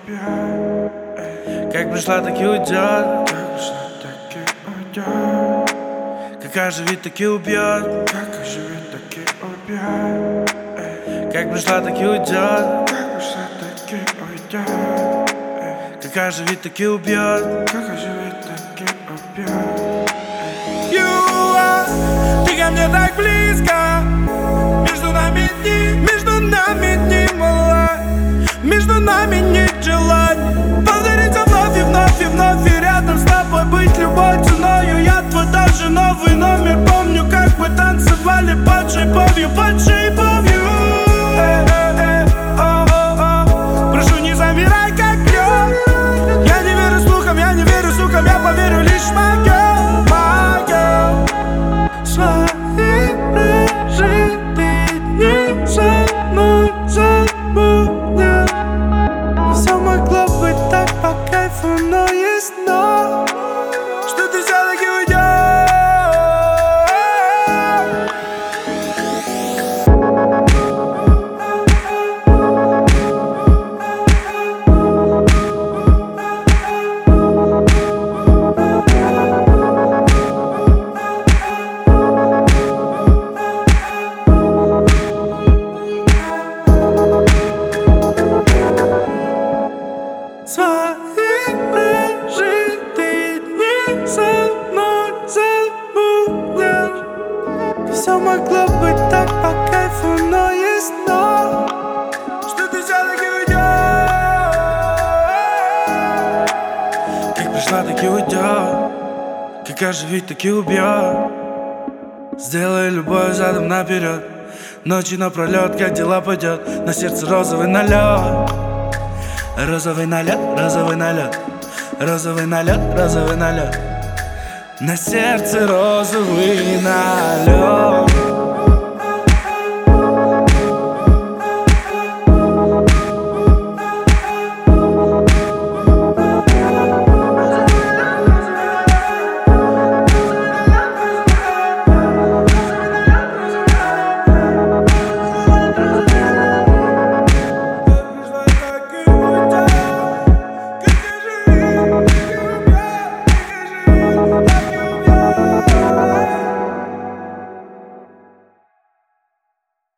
опять. Как пришла, так и уйдет. Как оживит, так и убьет. Как пришла, так и уйдет. Как оживит, так и убьет. Ты ко мне так близко. Между нами дни мало. Между нами нет желания повториться вновь и рядом с тобой быть любой ценою. Я твой даже новый номер помню, как мы танцевали под шиповью. Прошу, не замирай, как лед. Я не верю слухам, я не верю звукам, я поверю лишь магию. Свои прожитые дни со мной забудешь. Все могло быть так по кайфу, но есть но. Что ты все-таки уйдешь. Свои прожитые дни со мной забудешь. Все могло быть так по кайфу, но есть но. Что ты все-таки уйдешь. Как пришла, так и уйдет. Как оживит, так и убьет. Сделай любовь задом наперед. Ночи напролет, как дела пойдет. На сердце розовый налет. Розовый налет, розовый налет, розовый налет, розовый налет. На сердце розовый налет.